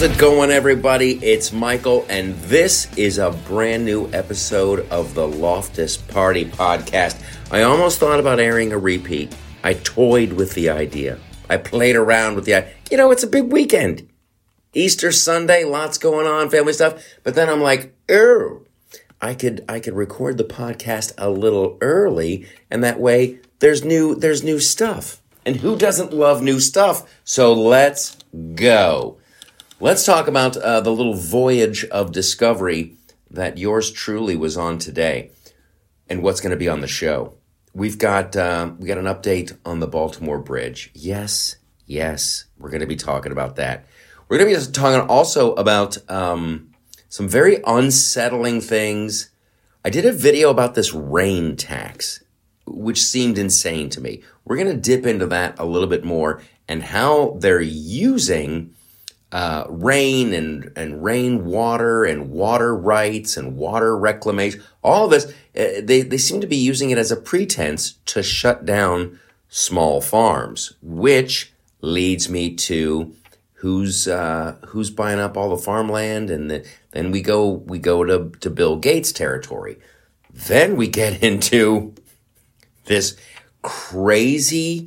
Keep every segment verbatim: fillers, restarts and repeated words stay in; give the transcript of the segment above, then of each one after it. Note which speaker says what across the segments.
Speaker 1: it going, everybody? It's Michael, and this is a brand new episode of the Loftus Party Podcast. I almost thought about airing a repeat. I toyed with the idea. I played around with the idea. You know, it's a big weekend. Easter Sunday, lots going on, family stuff. But then I'm like, oh, I could I could record the podcast a little early, and that way there's new there's new stuff. And who doesn't love new stuff? So let's go. Let's talk about uh, the little voyage of discovery that yours truly was on today, and what's going to be on the show. We've got uh, we got an update on the Baltimore Bridge. Yes, yes, we're going to be talking about that. We're going to be talking also about um, some very unsettling things. I did a video about this rain tax, which seemed insane to me. We're going to dip into that a little bit more and how they're using uh, rain and, and rainwater and water rights and water reclamation. All of this, uh, they, they seem to be using it as a pretense to shut down small farms, which leads me to who's uh, who's buying up all the farmland, and the, then we go we go to, to Bill Gates territory. Then we get into this crazy,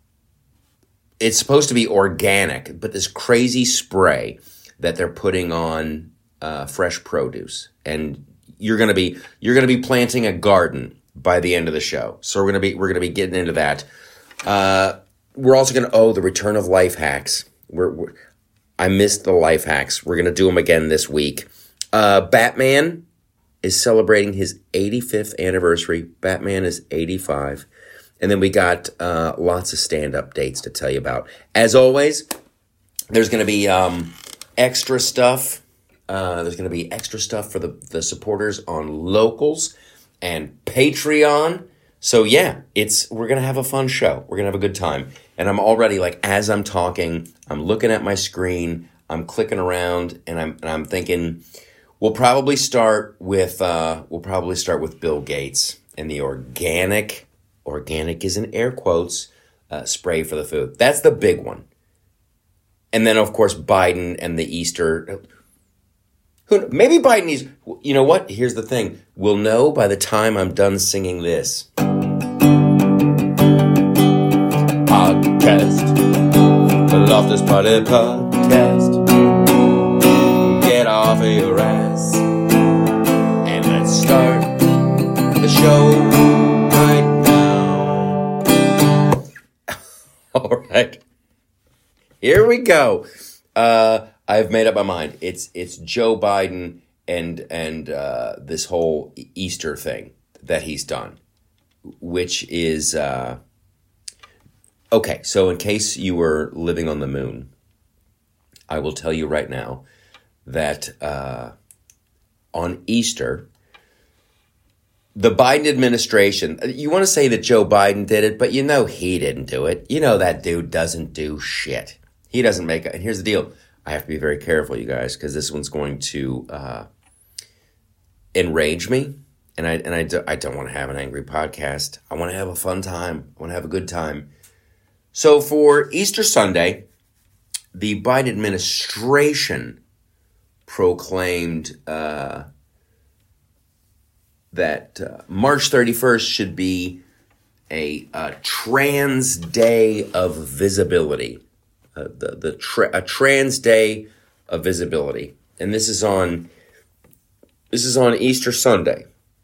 Speaker 1: it's supposed to be organic, but this crazy spray that they're putting on uh, fresh produce. And you're gonna be you're gonna be planting a garden by the end of the show. So we're gonna be we're gonna be getting into that. Uh, we're also gonna oh the return of life hacks. We're, we're I missed the life hacks. We're gonna do them again this week. Uh, Batman is celebrating his eighty-fifth anniversary. Batman is eighty-five. And then we got uh, lots of stand-up dates to tell you about. As always, there's going to be um, extra stuff. Uh, there's going to be extra stuff for the, the supporters on Locals and Patreon. So yeah, it's we're going to have a fun show. We're going to have a good time. And I'm already, like, as I'm talking, I'm looking at my screen, I'm clicking around, and I'm and I'm thinking we'll probably start with uh, we'll probably start with Bill Gates and the organic. Organic is in air quotes, uh, spray for the food. That's the big one. And then, of course, Biden and the Easter. Who, maybe Biden is, you know what? Here's the thing. We'll know by the time I'm done singing this. Podcast. The Loftus Party Podcast. Get off of your ass. And let's start the show. All right, here we go. Uh, I've made up my mind. It's it's Joe Biden and and uh, this whole Easter thing that he's done, which is uh, okay. So in case you were living on the moon, I will tell you right now that uh, on Easter, the Biden administration, you want to say that Joe Biden did it, but you know he didn't do it. You know that dude doesn't do shit. He doesn't make it. And here's the deal. I have to be very careful, you guys, because this one's going to uh, enrage me. And I and I, do, I don't want to have an angry podcast. I want to have a fun time. I want to have a good time. So for Easter Sunday, the Biden administration proclaimed Uh, that uh, March thirty-first should be a, a trans day of visibility, uh, the the tra- a trans day of visibility, and this is on this is on Easter Sunday,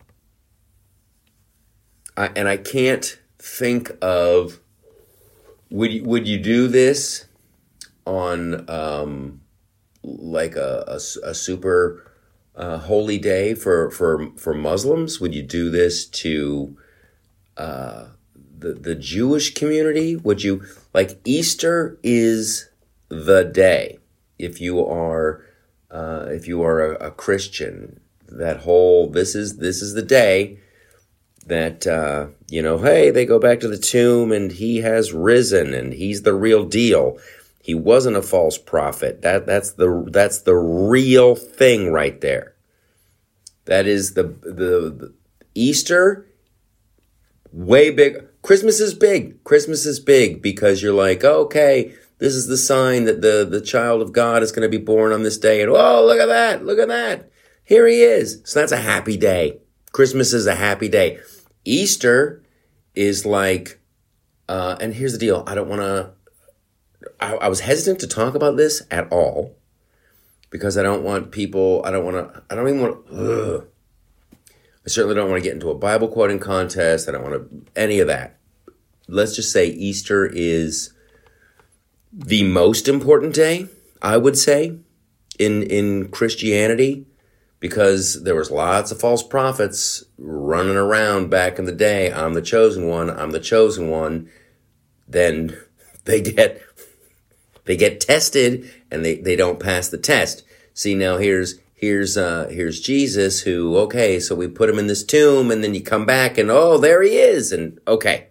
Speaker 1: I, and I can't think of would you, would you do this on um, like a, a, a super Uh, holy day for, for, for Muslims? Would you do this to uh, the the Jewish community? Would you, like, Easter is the day. If you are uh, if you are a, a Christian, that whole this is this is the day that uh, you know, hey, they go back to the tomb and he has risen and he's the real deal. He wasn't a false prophet. That that's the that's the real thing right there. That is the the, the Easter. Way big. Christmas is big. Christmas is big because you're like, okay, this is the sign that the, the child of God is going to be born on this day. And, oh, look at that. Look at that. Here he is. So that's a happy day. Christmas is a happy day. Easter is like, uh, and here's the deal. I don't want to, I, I was hesitant to talk about this at all because I don't want people, I don't want to, I don't even want to, ugh. I certainly don't want to get into a Bible quoting contest. I don't want to, any of that. Let's just say Easter is the most important day, I would say, in, in Christianity, because there was lots of false prophets running around back in the day. I'm the chosen one. I'm the chosen one. Then they get they get tested and they, they don't pass the test. See, now here's here's uh, here's Jesus who, okay, so we put him in this tomb and then you come back and, oh, there he is. And okay.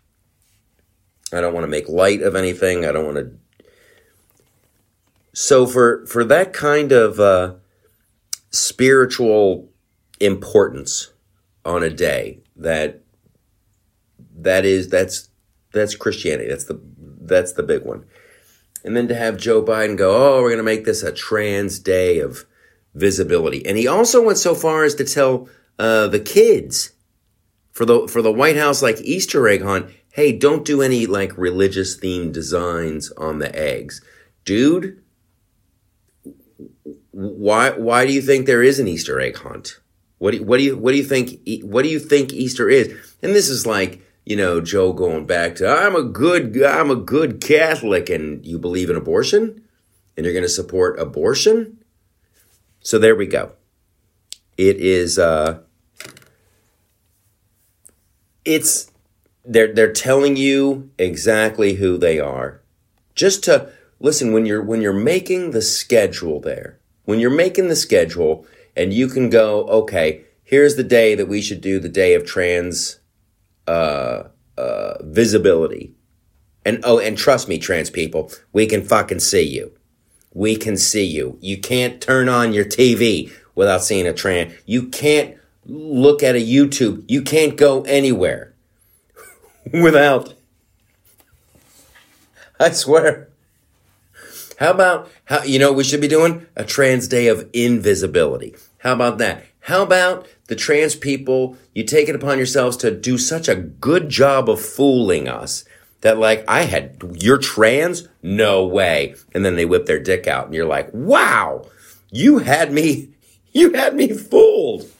Speaker 1: I don't want to make light of anything. I don't want to. So for, for that kind of uh, spiritual importance on a day, that that is that's that's Christianity. That's the that's the big one. And then to have Joe Biden go, oh, we're going to make this a trans day of visibility. And he also went so far as to tell uh, the kids for the for the White House like Easter egg hunt, hey, don't do any like religious themed designs on the eggs. Dude, why why do you think there is an Easter egg hunt? What do you, what do you what do you think what do you think Easter is? And this is like, you know, Joe going back to I'm a good I'm a good Catholic and you believe in abortion and you're going to support abortion? So there we go. It is uh it's they're they're telling you exactly who they are. Just to listen, when you're when you're making the schedule there. When you're making the schedule and you can go, okay, here's the day that we should do the day of trans uh, uh, visibility. And oh, and trust me, trans people, we can fucking see you. We can see you. You can't turn on your T V without seeing a trans. You can't look at a YouTube. You can't go anywhere without, I swear. How about, how you know what we should be doing? A trans day of invisibility. How about that? How about the trans people, you take it upon yourselves to do such a good job of fooling us that like, I had, you're trans? No way. And then they whip their dick out and you're like, wow, you had me, you had me fooled.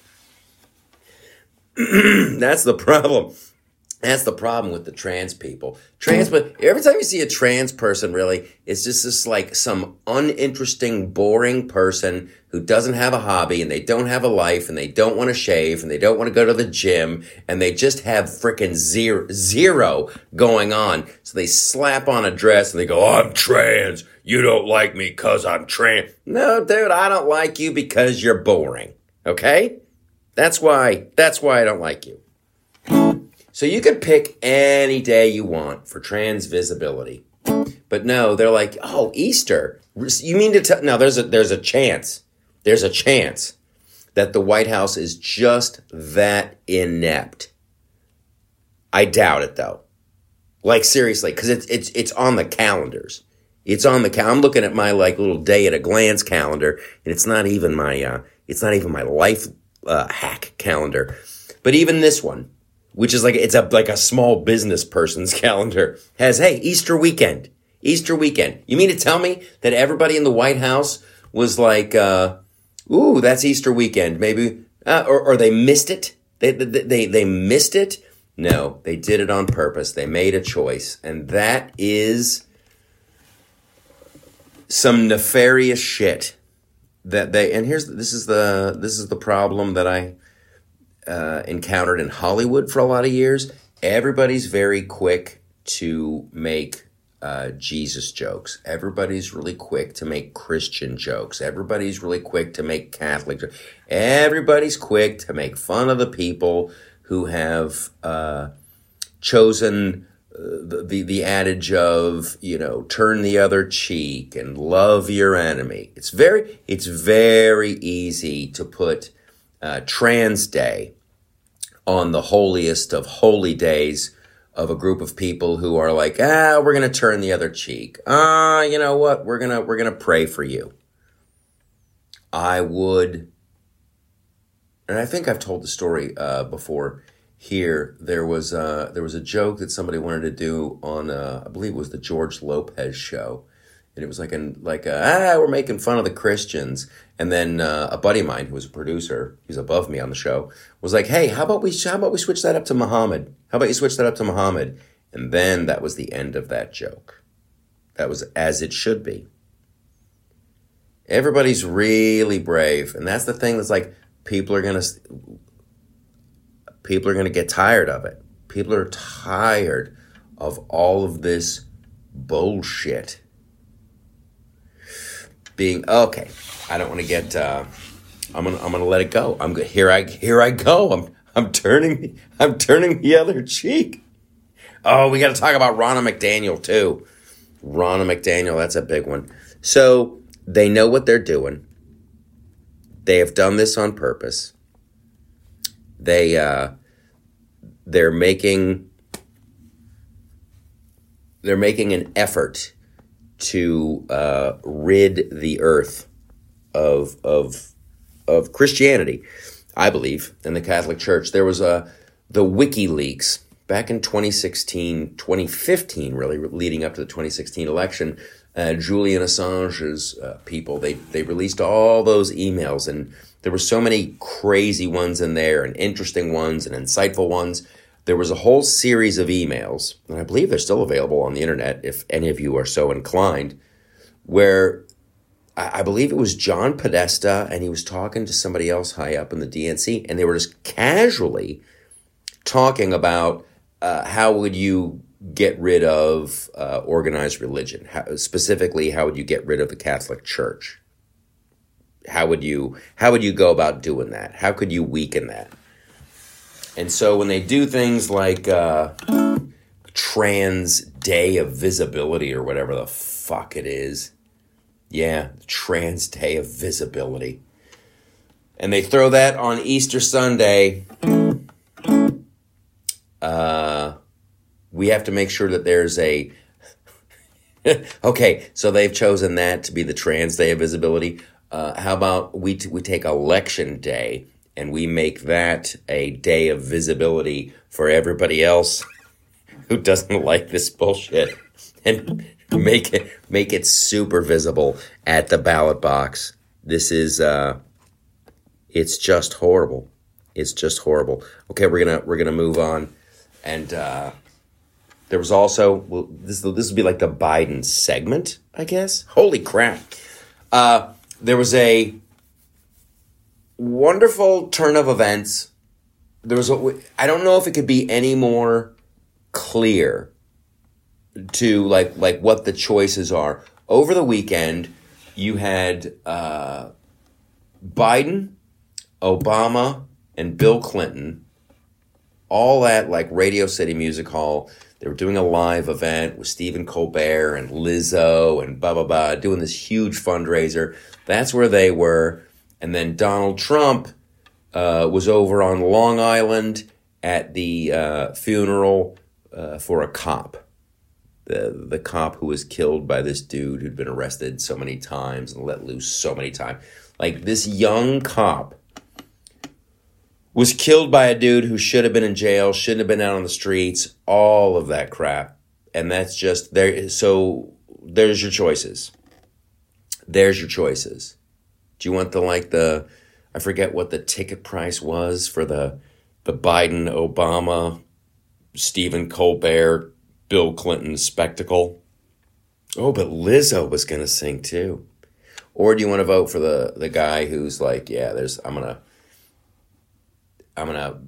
Speaker 1: That's the problem. That's the problem with the trans people. Trans, but every time you see a trans person, really, it's just this like some uninteresting, boring person who doesn't have a hobby and they don't have a life and they don't want to shave and they don't want to go to the gym and they just have frickin' zero, zero going on. So they slap on a dress and they go, oh, I'm trans. You don't like me because I'm trans. No, dude, I don't like you because you're boring. Okay? That's why, that's why I don't like you. So you could pick any day you want for trans visibility. But no, they're like, oh, Easter. You mean to tell, no, there's a, there's a chance. There's a chance that the White House is just that inept. I doubt it though. Like seriously, because it's, it's, it's on the calendars. It's on the, cal- I'm looking at my like little day at a glance calendar and it's not even my, uh, it's not even my life, uh, hack calendar. But even this one, which is like, it's a, like a small business person's calendar, has, hey, Easter weekend, Easter weekend. You mean to tell me that everybody in the White House was like, uh, ooh, that's Easter weekend, maybe, uh, or, or they missed it? They, they, they, they missed it? No, they did it on purpose. They made a choice. And that is some nefarious shit that they, and here's, this is the, this is the problem that I, Uh, encountered in Hollywood for a lot of years. Everybody's very quick to make uh, Jesus jokes. Everybody's really quick to make Christian jokes. Everybody's really quick to make Catholic jokes. Everybody's quick to make fun of the people who have uh, chosen uh, the, the adage of, you know, turn the other cheek and love your enemy. It's very, it's very easy to put uh, Trans Day on the holiest of holy days of a group of people who are like, ah, we're going to turn the other cheek. Ah, you know what? We're going to, we're going to pray for you. I would, and I think I've told the story uh, before here. There was, uh, there was a joke that somebody wanted to do on, uh, I believe it was the George Lopez show. And it was like, an, like a, ah, we're making fun of the Christians. And then uh, a buddy of mine who was a producer, he's above me on the show, was like, hey, how about we how about we switch that up to Muhammad? How about you switch that up to Muhammad? And then that was the end of that joke. That was as it should be. Everybody's really brave. And that's the thing that's like, people are going to people are going to get tired of it. People are tired of all of this bullshit. Being, okay, I don't want to get, uh, I'm going to I'm gonna let it go. I'm here I here I go. I'm I'm turning I'm turning the other cheek. Oh, we got to talk about Ronna McDaniel too. Ronna McDaniel, that's a big one. So they know what they're doing. They have done this on purpose. They uh, they're making they're making an effort to uh, rid the earth of of of Christianity, I believe, in the Catholic Church. There was a the WikiLeaks back in twenty sixteen, twenty fifteen, really leading up to the twenty sixteen election. Uh, Julian Assange's uh, people, they they released all those emails, and there were so many crazy ones in there, and interesting ones, and insightful ones. There was a whole series of emails, and I believe they're still available on the internet if any of you are so inclined, where I, I believe it was John Podesta, and he was talking to somebody else high up in the D N C, and they were just casually talking about uh, how would you get rid of uh, organized religion? How, specifically, how would you get rid of the Catholic Church? How would you how would you go about doing that? How could you weaken that? And so when they do things like uh, Trans Day of Visibility or whatever the fuck it is, yeah, Trans Day of Visibility, and they throw that on Easter Sunday, uh, we have to make sure that there's a... Okay, so they've chosen that to be the Trans Day of Visibility. Uh, how about we t- we take Election Day and we make that a day of visibility for everybody else who doesn't like this bullshit, and make it make it super visible at the ballot box. This is uh, it's just horrible. It's just horrible. Okay, we're gonna we're gonna move on, and uh, there was also well, this this would be like the Biden segment, I guess. Holy crap! Uh, there was a wonderful turn of events. There was a, I don't know if it could be any more clear to like like what the choices are. Over the weekend, you had uh, Biden, Obama, and Bill Clinton all at like Radio City Music Hall. They were doing a live event with Stephen Colbert and Lizzo and blah, blah, blah, doing this huge fundraiser. That's where they were. And then Donald Trump uh, was over on Long Island at the uh, funeral uh, for a cop. The, the cop who was killed by this dude who'd been arrested so many times and let loose so many times. Like, this young cop was killed by a dude who should have been in jail, shouldn't have been out on the streets, all of that crap. And that's just there. So there's your choices. There's your choices. Do you want the, like the, I forget what the ticket price was for the, the Biden, Obama, Stephen Colbert, Bill Clinton spectacle? Oh, but Lizzo was going to sing too. Or do you want to vote for the, the guy who's like, yeah, there's, I'm going to, I'm going to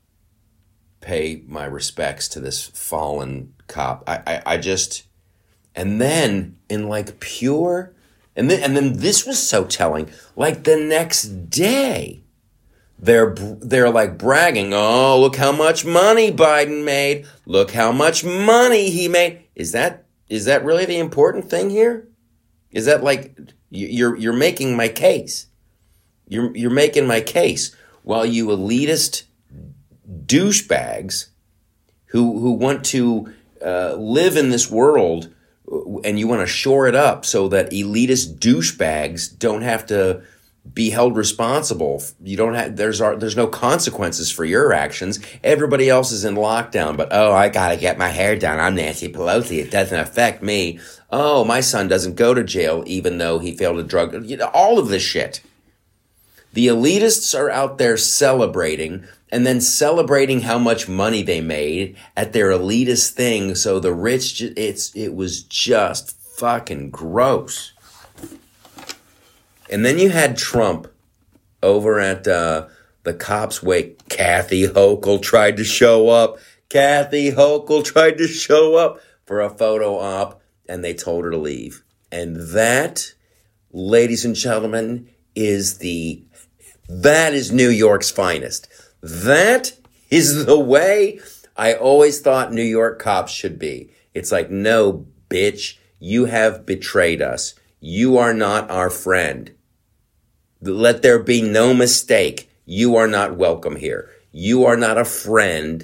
Speaker 1: pay my respects to this fallen cop. I, I, I just, and then in like pure, and then, and then this was so telling, like the next day, they're, they're like bragging, oh, look how much money Biden made. Look how much money he made. Is that, is that really the important thing here? Is that like, you're, you're making my case. You're, you're making my case. While you elitist douchebags who who want to uh, live in this world, and you want to shore it up so that elitist douchebags don't have to be held responsible. You don't have, there's there's no consequences for your actions. Everybody else is in lockdown, but oh, I gotta get my hair done. I'm Nancy Pelosi. It doesn't affect me. Oh, my son doesn't go to jail even though he failed a drug. You know, all of this shit. The elitists are out there celebrating and then celebrating how much money they made at their elitist thing. So the rich, it's it was just fucking gross. And then you had Trump over at uh, the cops' wake. Kathy Hochul tried to show up. Kathy Hochul tried to show up for a photo op, and they told her to leave. And that, ladies and gentlemen, is the that is New York's finest. That is the way I always thought New York cops should be. It's like, no, bitch, you have betrayed us. You are not our friend. Let there be no mistake. You are not welcome here. You are not a friend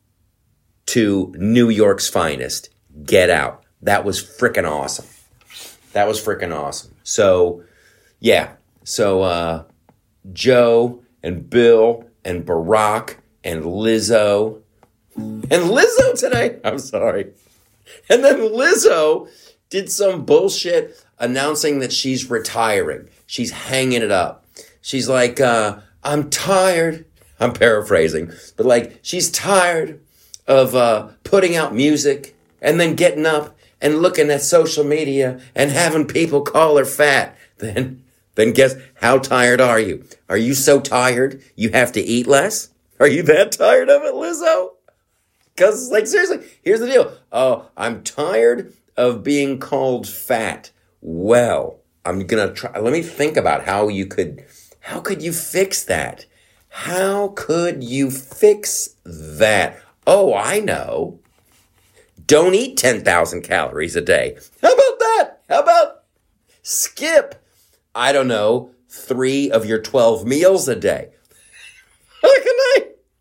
Speaker 1: to New York's finest. Get out. That was freaking awesome. That was freaking awesome. So, yeah. So, uh, Joe and Bill and Barack and Lizzo. And Lizzo today. I'm sorry. And then Lizzo did some bullshit announcing that she's retiring. She's hanging it up. She's like, uh, I'm tired. I'm paraphrasing. But like, she's tired of uh, putting out music and then getting up and looking at social media and having people call her fat. Then, then guess, how tired are you? Are you so tired you have to eat less? Are you that tired of it, Lizzo? Because, like, seriously, here's the deal. Oh, I'm tired of being called fat. Well, I'm going to try. Let me think about how you could, how could you fix that? How could you fix that? Oh, I know. Don't eat ten thousand calories a day. How about that? How about skip, I don't know, three of your twelve meals a day? How can I?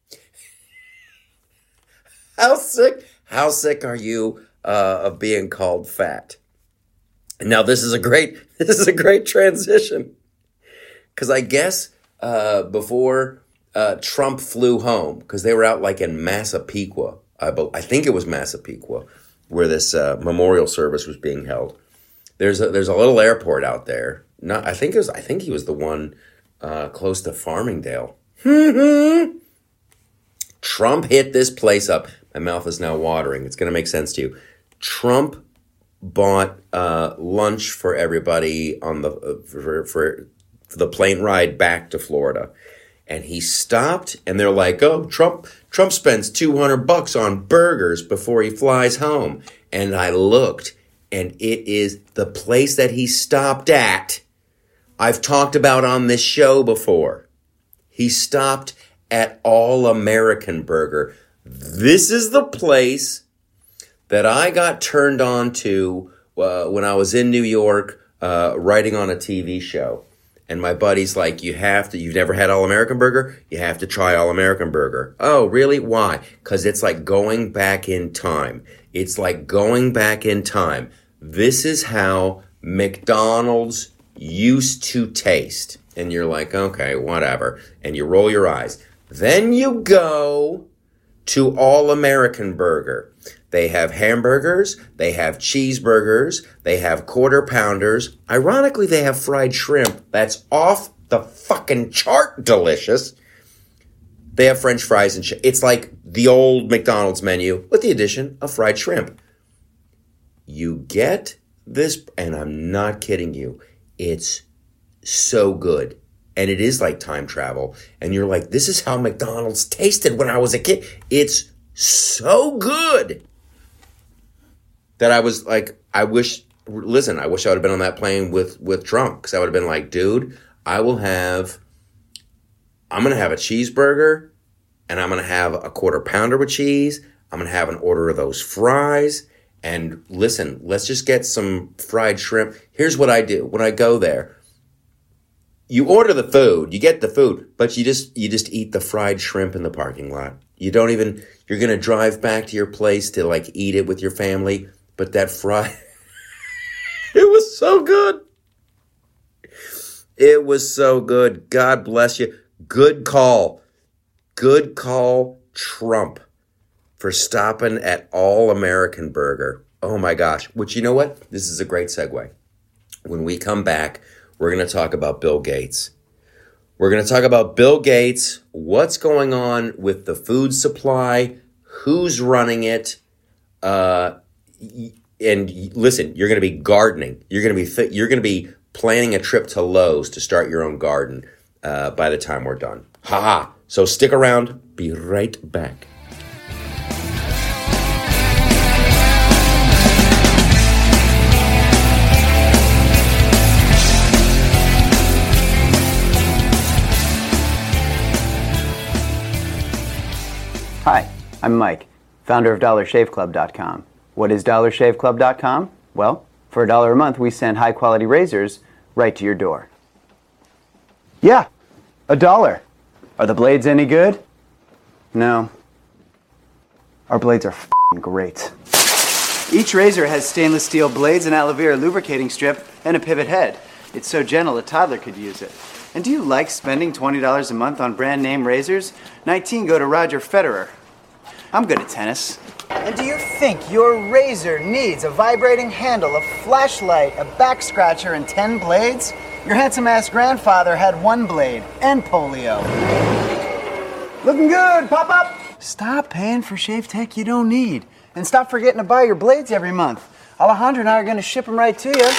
Speaker 1: How sick, how sick are you uh, of being called fat? Now, this is a great, this is a great transition. Because I guess uh, before uh, Trump flew home, because they were out like in Massapequa, I, I think it was Massapequa, where this uh, memorial service was being held. There's a, there's a little airport out there. Not, I think it was, I think he was the one uh, close to Farmingdale. Trump hit this place up. My mouth is now watering. It's going to make sense to you. Trump bought uh, lunch for everybody on the uh, for, for for the plane ride back to Florida, and he stopped. And they're like, "Oh, Trump! Trump spends two hundred bucks on burgers before he flies home." And I looked, and it is the place that he stopped at. I've talked about on this show before. He stopped at All American Burger. This is the place that I got turned on to uh, when I was in New York uh, writing on a T V show. And my buddy's like, you have to, you've never had All-American Burger? You have to try All-American Burger. Oh, really? Why? Because it's like going back in time. It's like going back in time. This is how McDonald's used to taste. And you're like, okay, whatever. And you roll your eyes. Then you go to All-American Burger. They have hamburgers, they have cheeseburgers, they have quarter pounders. Ironically, they have fried shrimp. That's off the fucking chart delicious. They have French fries and shit. It's like the old McDonald's menu with the addition of fried shrimp. You get this, and I'm not kidding you, it's so good. And it is like time travel. And you're like, this is how McDonald's tasted when I was a kid. It's so good that I was like, I wish, listen, I wish I would have been on that plane with, with Trump. Because I would have been like, dude, I will have, I'm going to have a cheeseburger. And I'm going to have a quarter pounder with cheese. I'm going to have an order of those fries. And listen, let's just get some fried shrimp. Here's what I do when I go there. You order the food, you get the food, but you just you just eat the fried shrimp in the parking lot. You don't even, you're going to drive back to your place to like eat it with your family. But that fry, it was so good. It was so good. God bless you. Good call. Good call, Trump, for stopping at All American Burger. Oh my gosh. Which, you know what? This is a great segue. When we come back, we're going to talk about Bill Gates. We're going to talk about Bill Gates, what's going on with the food supply, who's running it, uh, and listen, you're going to be gardening. You're going to be th- you're going to be planning a trip to Lowe's to start your own garden uh, by the time we're done. Ha ha. So stick around. Be right back.
Speaker 2: Hi, I'm Mike, founder of Dollar Shave Club dot com. What is Dollar Shave Club dot com? Well, for a dollar a month, we send high-quality razors right to your door. Yeah, a dollar. Are the blades any good? No. Our blades are f***ing great. Each razor has stainless steel blades, an aloe vera lubricating strip, and a pivot head. It's so gentle a toddler could use it. And do you like spending twenty dollars a month on brand name razors? nineteen go to Roger Federer. I'm good at tennis. And do you think your razor needs a vibrating handle, a flashlight, a back scratcher, and ten blades? Your handsome-ass grandfather had one blade and polio. Looking good, pop-up! Stop paying for shave tech you don't need. And stop forgetting to buy your blades every month. Alejandro and I are going to ship them right to you.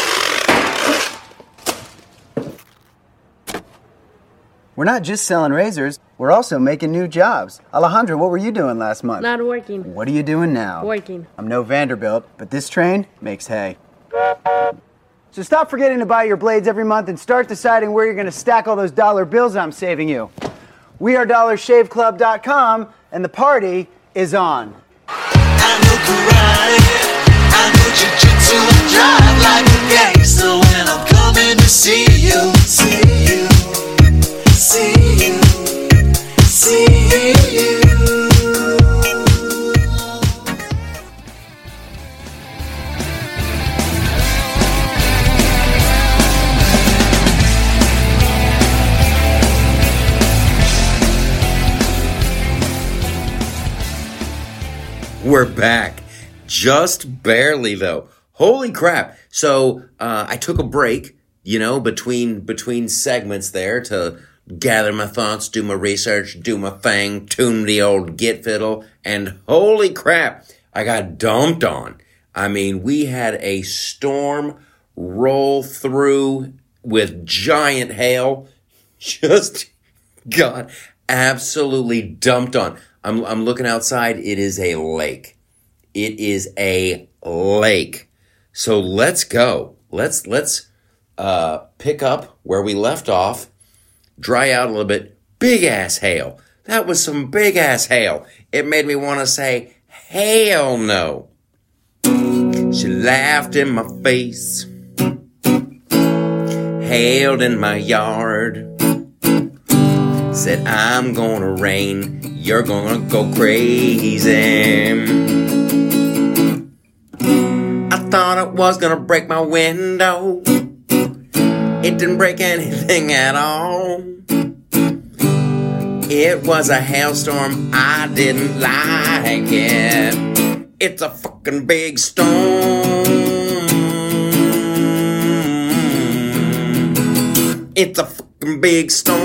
Speaker 2: We're not just selling razors, we're also making new jobs. Alejandro, what were you doing last month?
Speaker 3: Not working.
Speaker 2: What are you doing now?
Speaker 3: Working.
Speaker 2: I'm no Vanderbilt, but this train makes hay. So stop forgetting to buy your blades every month and start deciding where you're going to stack all those dollar bills I'm saving you. We are Dollar Shave Club dot com, and the party is on.
Speaker 4: I know karate, I know jiu-jitsu, and drive like a gangster when I'm coming to see you, see you. See you, see you.
Speaker 1: We're back. Just barely, though. Holy crap. So uh, I took a break, you know, between between segments there to gather my thoughts, do my research, do my thing, tune the old git fiddle, and holy crap, I got dumped on. I mean, we had a storm roll through with giant hail. Just got absolutely dumped on. I'm I'm looking outside. It is a lake. It is a lake. So let's go. Let's let's uh, pick up where we left off. Dry out a little bit. Big ass hail. That was some big ass hail. It made me want to say, hell no. She laughed in my face. Hailed in my yard. Said, I'm gonna rain. You're gonna go crazy. I thought it was gonna break my window. It didn't break anything at all. It was a hailstorm, I didn't like it. It's a fucking big storm. It's a fucking big storm.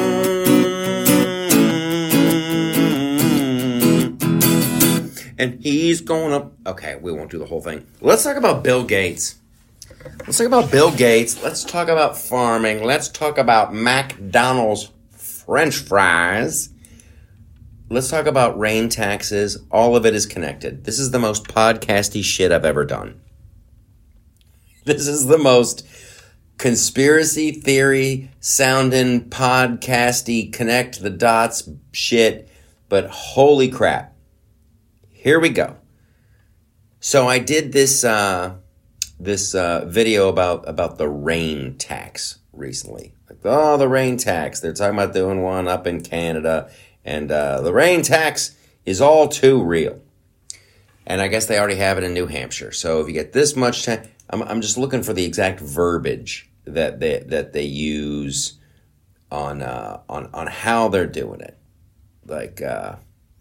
Speaker 1: And he's going up. Okay, we won't do the whole thing. Let's talk about Bill Gates. Let's talk about Bill Gates. Let's talk about farming. Let's talk about McDonald's French fries. Let's talk about rain taxes. All of it is connected. This is the most podcasty shit I've ever done. This is the most conspiracy theory sounding podcasty connect the dots shit. But holy crap. Here we go. So I did this uh, this uh, video about, about the rain tax recently. Like, oh, the rain tax. They're talking about doing one up in Canada. And uh, the rain tax is all too real. And I guess they already have it in New Hampshire. So if you get this much time, I'm, I'm just looking for the exact verbiage that they that they use on uh, on on how they're doing it. Like uh,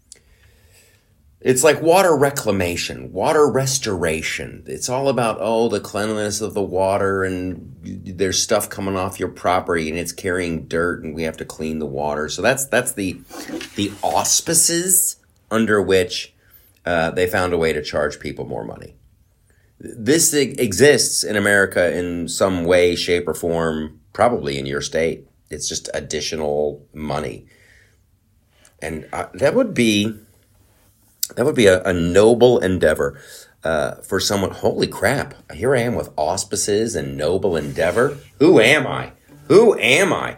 Speaker 1: it's like water reclamation, water restoration. It's all about oh the cleanliness of the water, and there's stuff coming off your property and it's carrying dirt, and we have to clean the water. So that's that's the the auspices under which uh, they found a way to charge people more money. This exists in America in some way, shape, or form, probably in your state. It's just additional money. And uh, that would be that would be a, a noble endeavor uh, for someone. Holy crap, here I am with auspices and noble endeavor. Who am I? Who am I?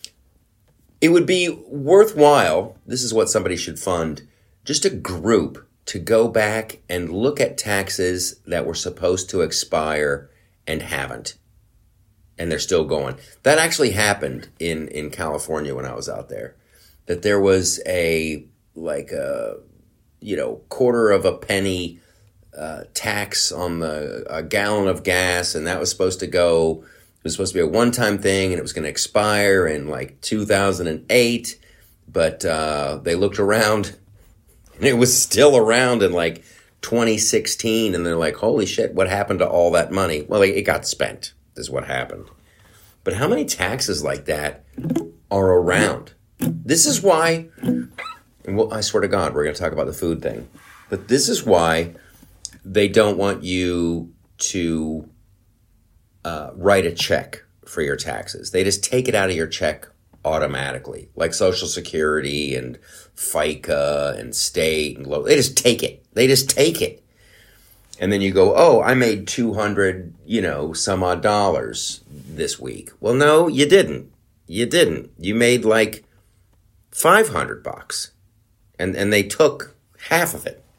Speaker 1: It would be worthwhile, this is what somebody should fund, just a group to go back and look at taxes that were supposed to expire and haven't. And they're still going. That actually happened in, in California when I was out there. That there was a, like a, you know, quarter of a penny uh, tax on the a gallon of gas, and that was supposed to go, it was supposed to be a one-time thing, and it was going to expire in like two thousand eight, but uh, they looked around, and it was still around in like twenty sixteen, and they're like, holy shit, what happened to all that money? Well, it got spent, is what happened. But how many taxes like that are around? This is why, and well, I swear to God, we're going to talk about the food thing, but this is why they don't want you to uh, write a check for your taxes. They just take it out of your check automatically, like Social Security and FICA and state and local. They just take it. They just take it. And then you go, oh, I made two hundred, you know, some odd dollars this week. Well, no, you didn't. You didn't. You made like five hundred bucks. And and they took half of it.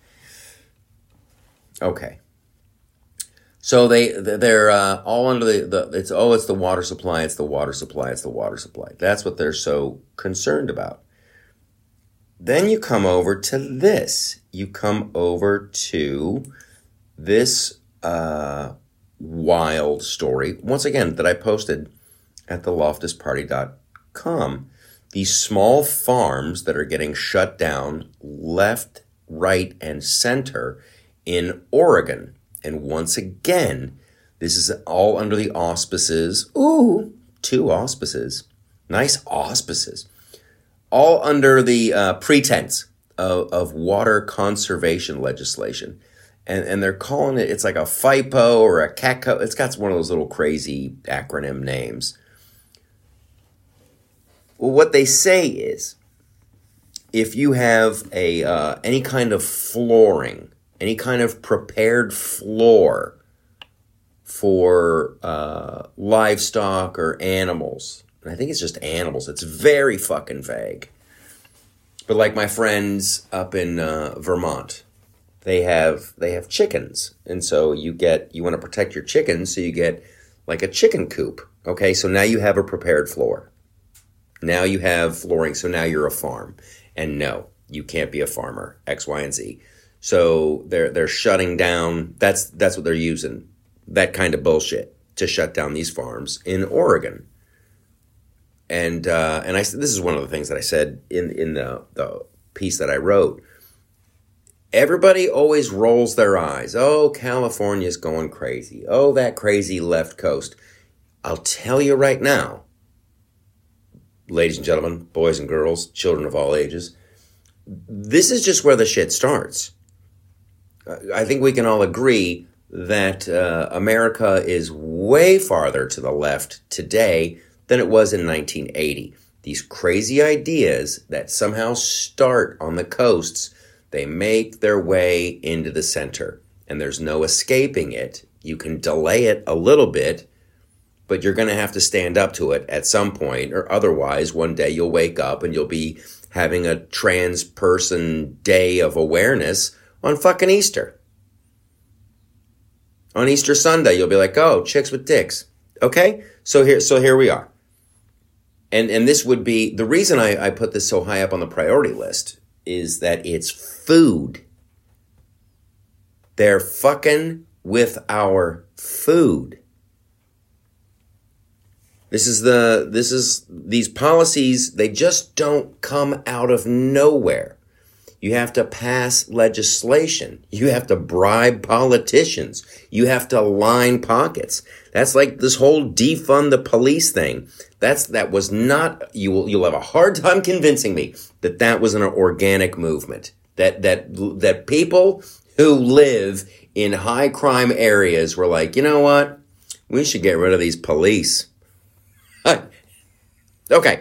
Speaker 1: Okay. So they they're uh, all under the, the it's oh it's the water supply, it's the water supply, it's the water supply. That's what they're so concerned about. Then you come over to this. You come over to this uh, wild story, once again, that I posted at the loftus party dot com. These small farms that are getting shut down left, right, and center in Oregon. And once again, this is all under the auspices, ooh, two auspices, nice auspices, all under the uh, pretense of, of water conservation legislation. And and they're calling it, it's like a FIPO or a CATCO. It's got one of those little crazy acronym names. Well, what they say is, if you have a uh, any kind of flooring, any kind of prepared floor for uh, livestock or animals, and I think it's just animals, it's very fucking vague. But like my friends up in uh, Vermont, they have they have chickens, and so you get you want to protect your chickens, so you get like a chicken coop. Okay, so now you have a prepared floor. Now you have flooring, so now you're a farm. And no, you can't be a farmer, X, Y, and Z. So they're they're shutting down, that's that's what they're using, that kind of bullshit, to shut down these farms in Oregon. And uh, and I this is one of the things that I said in, in the, the piece that I wrote. Everybody always rolls their eyes. Oh, California's going crazy. Oh, that crazy left coast. I'll tell you right now, ladies and gentlemen, boys and girls, children of all ages, this is just where the shit starts. I think we can all agree that uh, America is way farther to the left today than it was in nineteen eighty. These crazy ideas that somehow start on the coasts, they make their way into the center, and there's no escaping it. You can delay it a little bit, but you're going to have to stand up to it at some point, or otherwise one day you'll wake up and you'll be having a trans person day of awareness on fucking Easter. On Easter Sunday, you'll be like, oh, chicks with dicks. Okay? So here so here we are. And and this would be, the reason I, I put this so high up on the priority list is that it's food. They're fucking with our food. This is the, this is, these policies, they just don't come out of nowhere. You have to pass legislation. You have to bribe politicians. You have to line pockets. That's like this whole defund the police thing. That's, that was not, you will, you'll have a hard time convincing me that that was an organic movement. That, that, that people who live in high crime areas were like, you know what? We should get rid of these police. Okay.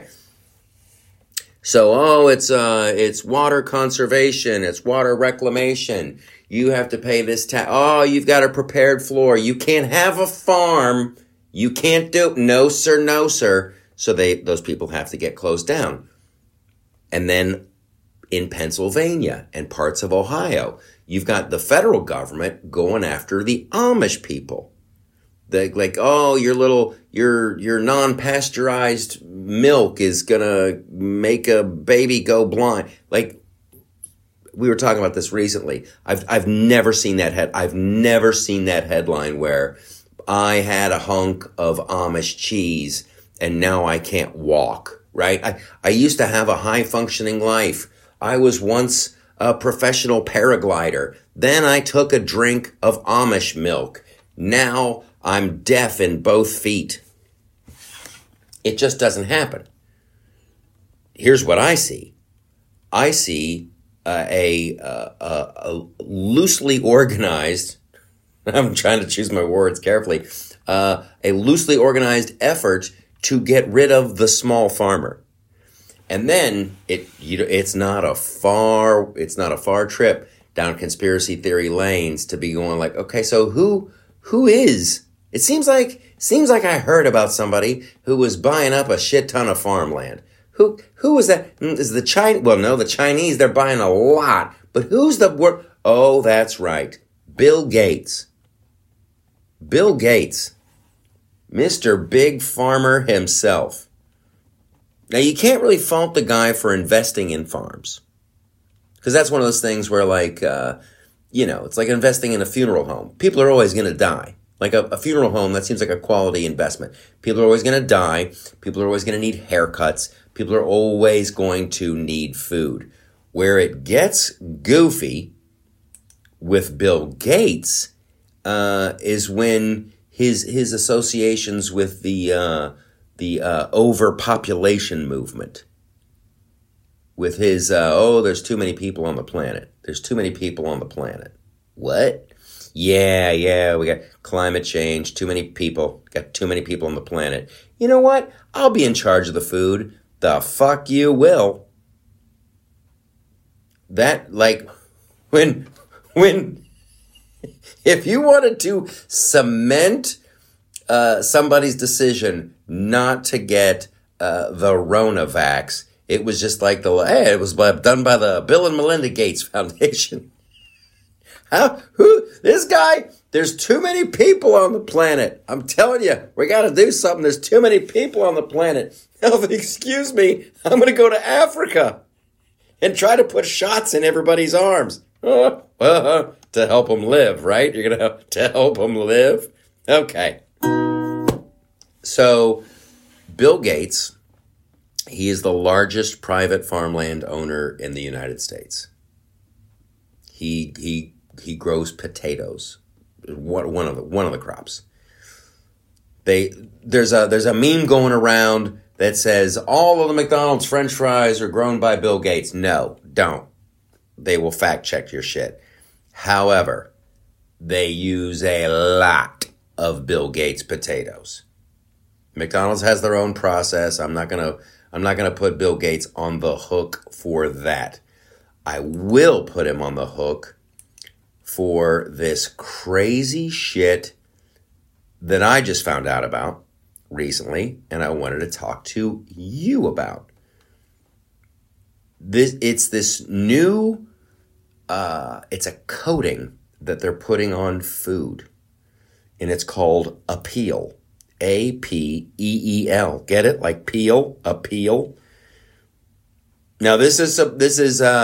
Speaker 1: So, oh, it's uh, it's water conservation, it's water reclamation. You have to pay this tax. Oh, you've got a prepared floor. You can't have a farm. You can't do no, sir, no, sir. So they those people have to get closed down. And then in Pennsylvania and parts of Ohio, you've got the federal government going after the Amish people. They like, oh, your little, your, your non-pasteurized milk is gonna make a baby go blind. Like, we were talking about this recently. I've, I've never seen that head, I've never seen that headline where I had a hunk of Amish cheese and now I can't walk, right? I, I used to have a high functioning life. I was once a professional paraglider. Then I took a drink of Amish milk. Now I'm deaf in both feet. It just doesn't happen. Here's what I see. I see uh, a, uh, a, a loosely organized, I'm trying to choose my words carefully, uh, a loosely organized effort to get rid of the small farmer. And then it you know, it's not a far it's not a far trip down conspiracy theory lanes to be going like, okay, so who who is It seems like seems like I heard about somebody who was buying up a shit ton of farmland. Who who was that? Is the Chinese? Well, no, the Chinese, they're buying a lot. But who's the word? Oh, that's right. Bill Gates. Bill Gates. Mister Big Farmer himself. Now, you can't really fault the guy for investing in farms. Because that's one of those things where, like, uh, you know, it's like investing in a funeral home. People are always going to die. Like a, a funeral home, that seems like a quality investment. People are always going to die. People are always going to need haircuts. People are always going to need food. Where it gets goofy with Bill Gates uh, is when his his associations with the uh, the uh, overpopulation movement. With his, uh, oh, there's too many people on the planet. There's too many people on the planet. What? Yeah, yeah, we got climate change, too many people, got too many people on the planet. You know what? I'll be in charge of the food. The fuck you will. That, like, when, when, if you wanted to cement uh, somebody's decision not to get uh, the Ronavax, it was just like the, hey, it was done by the Bill and Melinda Gates Foundation. How, who, this guy, there's too many people on the planet. I'm telling you, we got to do something. There's too many people on the planet. Now, excuse me, I'm going to go to Africa and try to put shots in everybody's arms. Uh, uh, to help them live, right? You're going to have to help them live? Okay. So, Bill Gates, he is the largest private farmland owner in the United States. He, he, He grows potatoes, one of the one of the crops. They there's a there's a meme going around that says all of the McDonald's French fries are grown by Bill Gates. No, don't. They will fact check your shit. However, they use a lot of Bill Gates potatoes. McDonald's has their own process. I'm not gonna I'm not gonna put Bill Gates on the hook for that. I will put him on the hook for this crazy shit that I just found out about recently, and I wanted to talk to you about. This, it's this new, uh, it's a coating that they're putting on food, and it's called Apeel. A P E E L. Get it? Like peel, Apeel. Now this is a, this is uh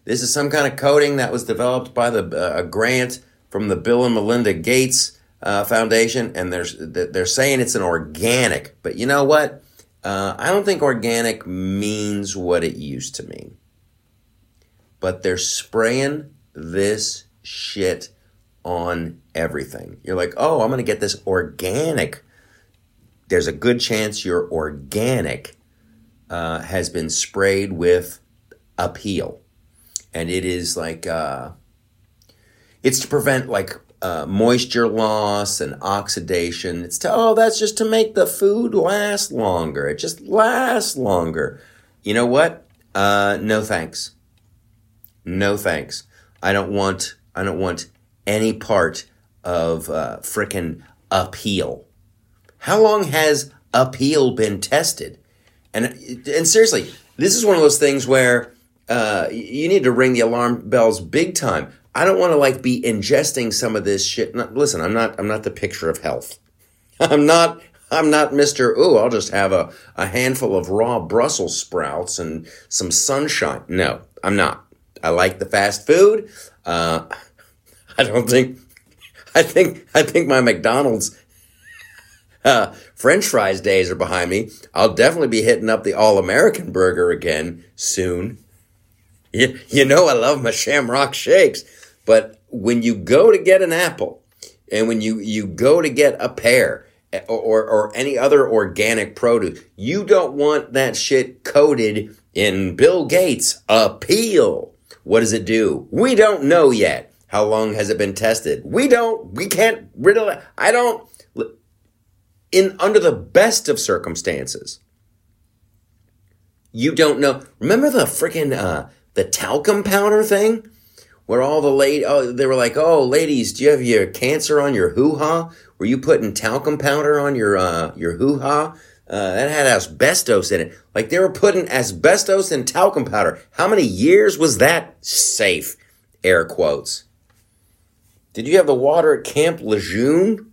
Speaker 1: This is some kind of coating that was developed by the uh, a grant from the Bill and Melinda Gates uh, Foundation, and they're they're saying it's an organic. But you know what? Uh, I don't think organic means what it used to mean. But they're spraying this shit on everything. You're like, oh, I'm going to get this organic. There's a good chance your organic uh, has been sprayed with Apeel. And it is like, uh, it's to prevent like uh, moisture loss and oxidation. It's to, oh, that's just to make the food last longer. It just lasts longer. You know what? Uh, no thanks. No thanks. I don't want, I don't want any part of uh, frickin' Apeel. How long has Apeel been tested? And and seriously, this is one of those things where uh, you need to ring the alarm bells big time. I don't want to like be ingesting some of this shit. Not, listen, I'm not I'm not the picture of health. I'm not I'm not Mister Ooh, I'll just have a, a handful of raw Brussels sprouts and some sunshine. No, I'm not. I like the fast food. Uh, I don't think I think I think my McDonald's Uh, French fries days are behind me. I'll definitely be hitting up the All-American burger again soon. You, you know I love my Shamrock Shakes. But when you go to get an apple and when you, you go to get a pear or, or, or any other organic produce, you don't want that shit coated in Bill Gates' Apeel. What does it do? We don't know yet. How long has it been tested? We don't. We can't riddle it. I don't. In under the best of circumstances, you don't know. Remember the freaking uh, the talcum powder thing, where all the lady, oh, they were like, "Oh, ladies, do you have your cancer on your hoo-ha? Were you putting talcum powder on your uh, your hoo-ha? Uh, that had asbestos in it. Like they were putting asbestos in talcum powder. How many years was that safe? Air quotes. Did you have the water at Camp Lejeune?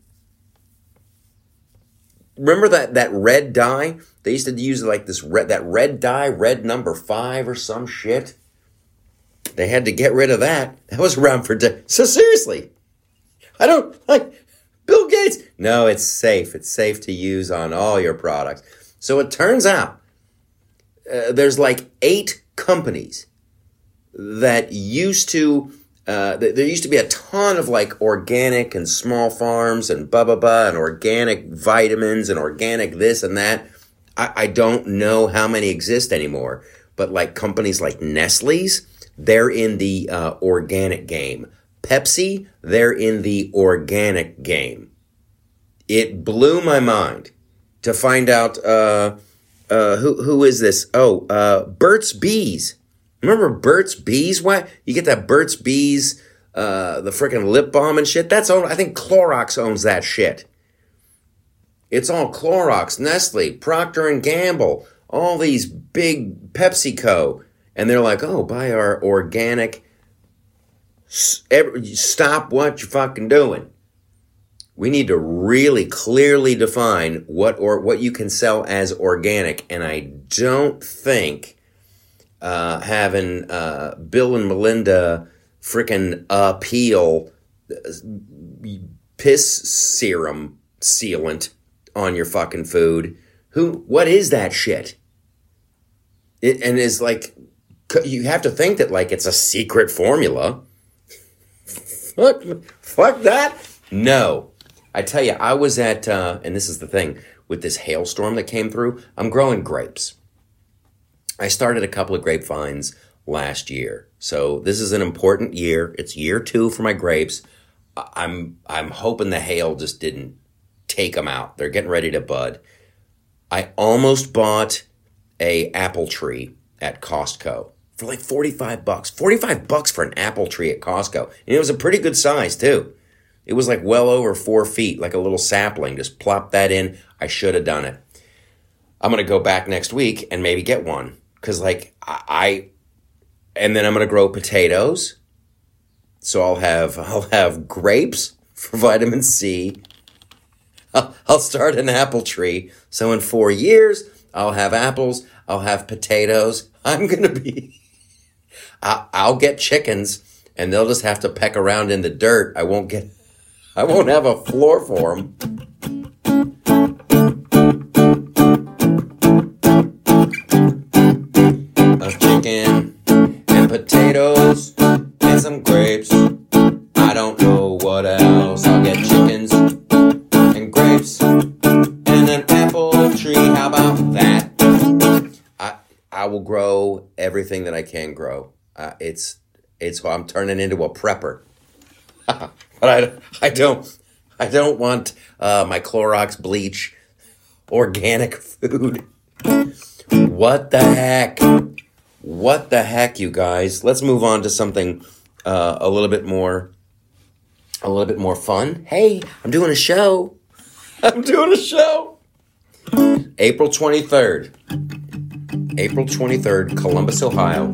Speaker 1: Remember that, that red dye? They used to use like this red, that red dye, red number five or some shit. They had to get rid of that. That was around for de- So seriously, I don't like Bill Gates. No, it's safe. It's safe to use on all your products. So it turns out uh, there's like eight companies that used to Uh, there used to be a ton of like organic and small farms and blah, blah, blah, and organic vitamins and organic this and that. I, I don't know how many exist anymore, but like companies like Nestle's, they're in the uh, organic game. Pepsi, they're in the organic game. It blew my mind to find out, uh, uh, who, who is this? Oh, uh, Burt's Bees. Remember Burt's Bees? Why you get that Burt's Bees, uh, the freaking lip balm and shit? That's owned. I think Clorox owns that shit. It's all Clorox, Nestle, Procter and Gamble, all these big PepsiCo, and they're like, "Oh, buy our organic." Stop what you're fucking doing. We need to really clearly define what or what you can sell as organic, and I don't think. Uh, having uh, Bill and Melinda frickin' Apeel uh, piss serum sealant on your fucking food. Who? What is that shit? It, and is like, you have to think that like it's a secret formula. fuck, fuck that. No, I tell you, I was at, uh, and this is the thing with this hailstorm that came through. I'm growing grapes. I started a couple of grapevines last year. So this is an important year. It's year two for my grapes. I'm I'm hoping the hail just didn't take them out. They're getting ready to bud. I almost bought a apple tree at Costco for like forty-five bucks. forty-five bucks for an apple tree at Costco. And it was a pretty good size too. It was like well over four feet, like a little sapling. Just plop that in. I should have done it. I'm going to go back next week and maybe get one. Because, like, I, and then I'm going to grow potatoes. So I'll have, I'll have grapes for vitamin C. I'll, I'll start an apple tree. So in four years, I'll have apples. I'll have potatoes. I'm going to be, I, I'll get chickens, and they'll just have to peck around in the dirt. I won't get, I won't have a floor for them. A chicken and potatoes and some grapes. I don't know what else. I'll get chickens and grapes and an apple tree. How about that? I I will grow everything that I can grow. Uh, it's it's I'm turning into a prepper. But I, I don't I don't want uh, my Clorox bleach, organic food. What the heck? What the heck, you guys? Let's move on to something uh, a little bit more, a little bit more fun. Hey, I'm doing a show. I'm doing a show. April twenty-third. April twenty-third, Columbus, Ohio.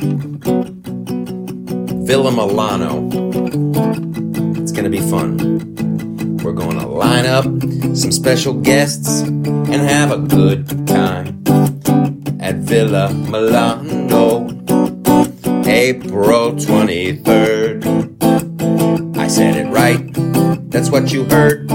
Speaker 1: Villa Milano. It's going to be fun. We're going to line up some special guests and have a good time at Villa Milano. April twenty-third. I said it right. That's what you heard.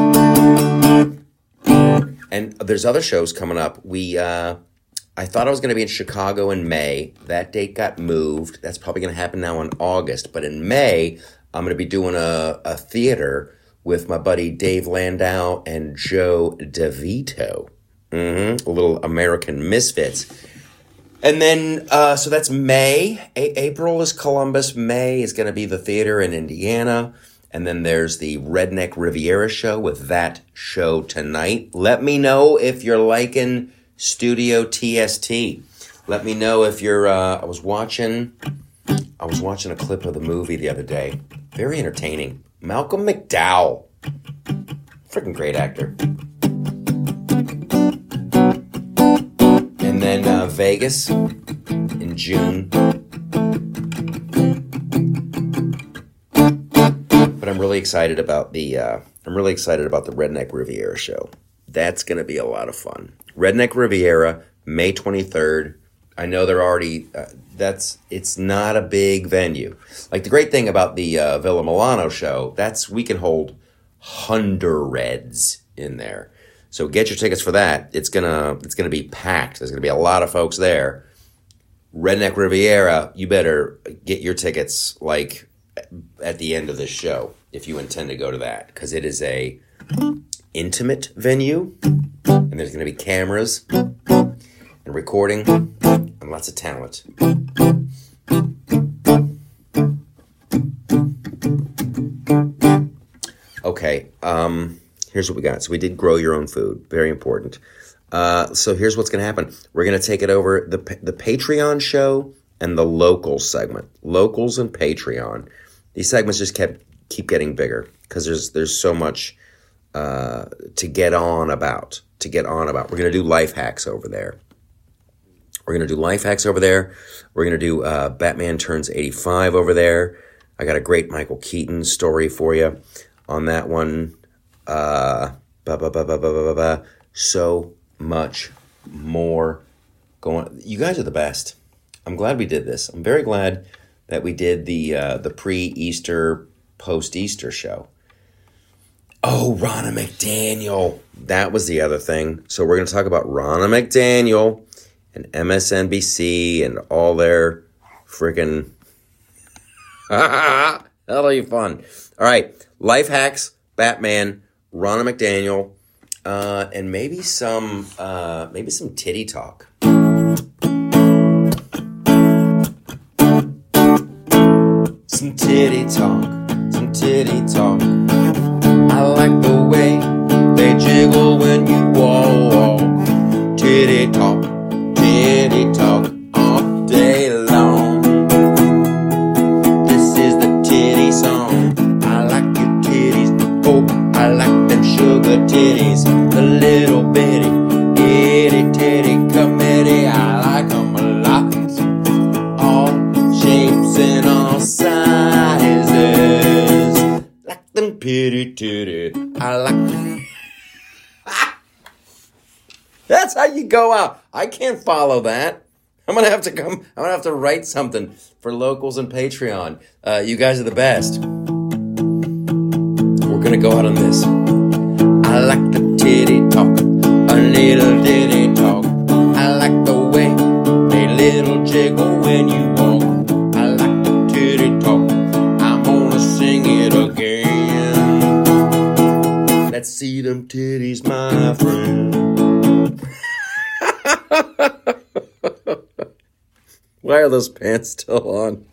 Speaker 1: And there's other shows coming up. We, uh, I thought I was going to be in Chicago in May. That date got moved. That's probably going to happen now in August. But in May, I'm going to be doing a, a theater with my buddy Dave Landau and Joe DeVito. Mm-hmm. A little American Misfits. And then, uh, so that's May. A- April is Columbus. May is going to be the theater in Indiana. And then there's the Redneck Riviera show with That Show Tonight. Let me know if you're liking Studio T S T. Let me know if you're, uh, I was watching, I was watching a clip of the movie the other day. Very entertaining. Malcolm McDowell. Freaking great actor. And then uh, Vegas in June. But I'm really excited about the uh, I'm really excited about the Redneck Riviera show. That's going to be a lot of fun. Redneck Riviera, May twenty-third. I know they're already. Uh, that's it's not a big venue. Like the great thing about the uh, Villa Milano show, that's we can hold hundreds in there. So get your tickets for that. It's gonna it's gonna be packed. There's gonna be a lot of folks there. Redneck Riviera, you better get your tickets like at the end of this show if you intend to go to that, because it is a intimate venue and there's gonna be cameras and recording and lots of talent. Okay, um. Here's what we got. So we did grow your own food. Very important. Uh, so here's what's going to happen. We're going to take it over the the Patreon show and the locals segment. Locals and Patreon. These segments just kept keep getting bigger because there's there's so much uh, to get on about. To get on about. We're going to do life hacks over there. We're going to do life hacks over there. We're going to do uh, Batman Turns eighty-five over there. I got a great Michael Keaton story for you on that one. Uh, ba, ba, ba, ba, ba, ba, ba. So much more going. You guys are the best. I'm glad we did this. I'm very glad that we did the uh, the pre-Easter, post-Easter show. Oh, Ronna McDaniel. That was the other thing. So we're going to talk about Ronna McDaniel and M S N B C and all their freaking. That'll be fun. All right, life hacks, Batman, Ronna McDaniel, uh, and maybe some uh, maybe some titty talk. Some titty talk, some titty talk. I like the way they jiggle when you walk. Titty talk, titty talk all day long. This is the titty song. I like your titties, oh, I like them sugar titties. The little bitty, itty titty committee. I like them a lot. All shapes and all sizes. Like them pitty titty. I like them. That's how you go out. I can't follow that. I'm gonna have to come. I'm gonna have to write something for locals and Patreon. Uh, you guys are the best. We're gonna go out on this. I like the titty talk, a little ditty talk. I like the way they little jiggle when you walk. I like the titty talk. I'm gonna sing it again. Let's see them titties, my friend. Why are those pants still on?